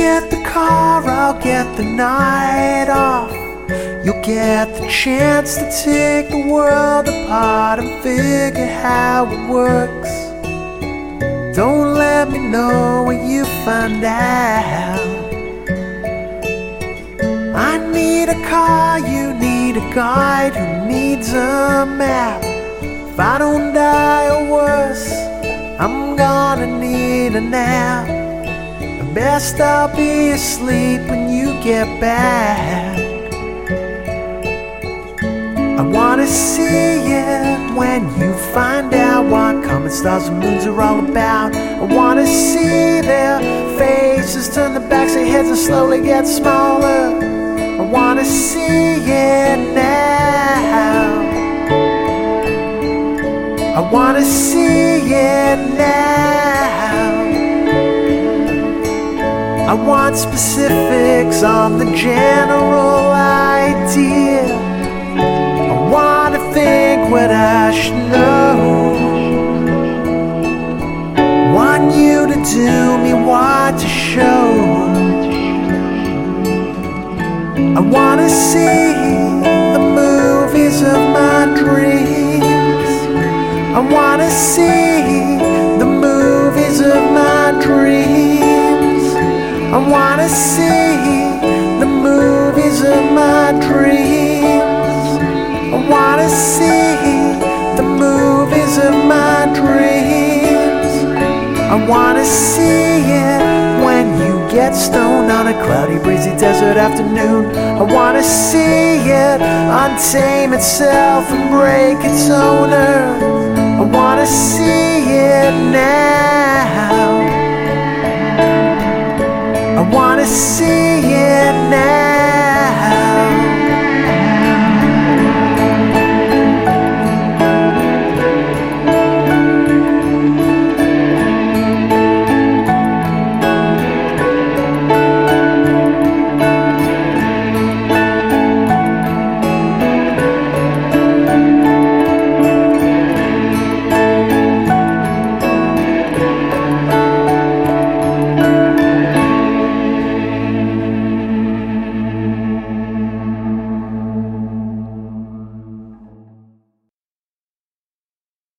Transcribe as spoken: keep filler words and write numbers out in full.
get the car, I'll get the night off. You'll get the chance to take the world apart and figure how it works. Don't let me know when you find out. I need a car, you need a guide who needs a map. If I don't die or worse, I'm gonna need a nap. At best I'll be asleep when you get back. I wanna see you when you find out what comet stars and moons are all about. I wanna see their faces turn their backs, their heads and slowly get smaller. I wanna see it now. I wanna see it now. I want specifics on the general idea. I wanna think what I should know. Want you to do me what to show. I wanna see the movies of my dreams. I wanna see the movies of my dreams. I wanna see the movies of my dreams. I wanna see the movies of my dreams. I wanna see it when you get stoned on a cloudy, breezy desert afternoon. I wanna see it untame itself and break its owner. I wanna see it now. I wanna see